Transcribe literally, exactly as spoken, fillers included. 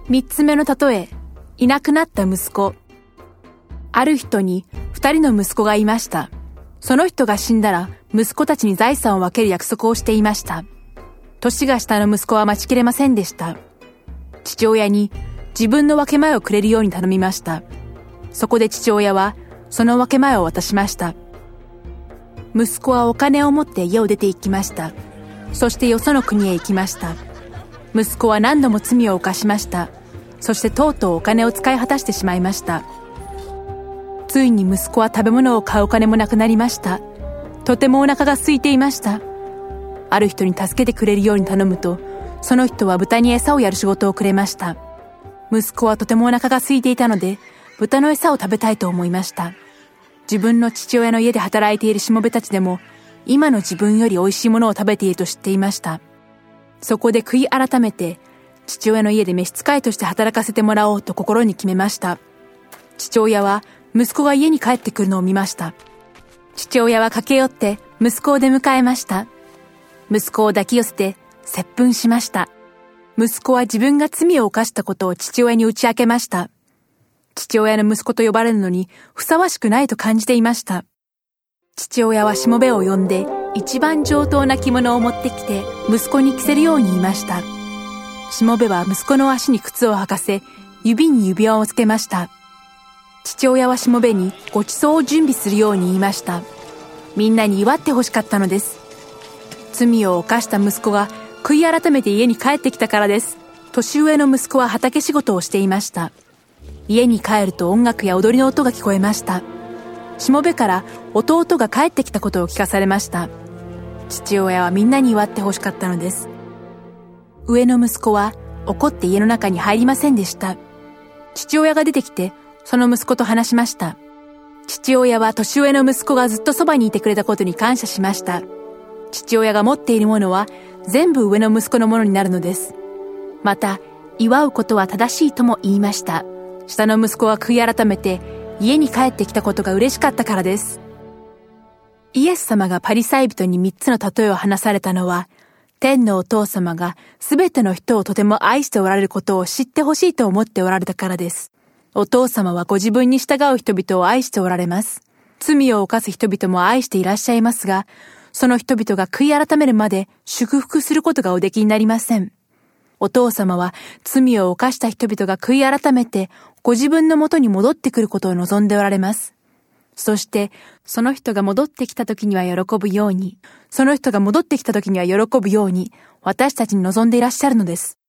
三つ目の例え、いなくなった息子。ある人に二人の息子がいました。その人が死んだら息子たちに財産を分ける約束をしていました。年が下の息子は待ちきれませんでした。父親に自分の分け前をくれるように頼みました。そこで父親はその分け前を渡しました。息子はお金を持って家を出て行きました。そしてよその国へ行きました。息子は何度も罪を犯しました。そしてとうとうお金を使い果たしてしまいました。ついに息子は食べ物を買うお金もなくなりました。とてもお腹が空いていました。ある人に助けてくれるように頼むと、その人は豚に餌をやる仕事をくれました。息子はとてもお腹が空いていたので、豚の餌を食べたいと思いました。自分の父親の家で働いているしもべたちでも、今の自分より美味しいものを食べていると知っていました。そこで悔い改めて、父親の家で召使いとして働かせてもらおうと心に決めました。父親は息子が家に帰ってくるのを見ました。父親は駆け寄って息子を出迎えました。息子を抱き寄せて接吻しました。息子は自分が罪を犯したことを父親に打ち明けました。父親の息子と呼ばれるのにふさわしくないと感じていました。父親はしもべを呼んで一番上等な着物を持ってきて息子に着せるように言いました。しもべは息子の足に靴を履かせ、指に指輪をつけました。父親はしもべにご馳走を準備するように言いました。みんなに祝ってほしかったのです。罪を犯した息子が悔い改めて家に帰ってきたからです。年上の息子は畑仕事をしていました。家に帰ると音楽や踊りの音が聞こえました。しもべから弟が帰ってきたことを聞かされました。父親はみんなに祝ってほしかったのです。上の息子は怒って家の中に入りませんでした。父親が出てきてその息子と話しました。父親は年上の息子がずっとそばにいてくれたことに感謝しました。父親が持っているものは全部上の息子のものになるのです。また、祝うことは正しいとも言いました。下の息子は悔い改めて家に帰ってきたことが嬉しかったからです。イエス様がパリサイ人に三つの例えを話されたのは、天のお父様がすべての人をとても愛しておられることを知ってほしいと思っておられたからです。お父様はご自分に従う人々を愛しておられます。罪を犯す人々も愛していらっしゃいますが、その人々が悔い改めるまで祝福することがおできになりません。お父様は罪を犯した人々が悔い改めてご自分の元に戻ってくることを望んでおられます。そして、その人が戻ってきた時には喜ぶように、その人が戻ってきた時には喜ぶように、私たちに望んでいらっしゃるのです。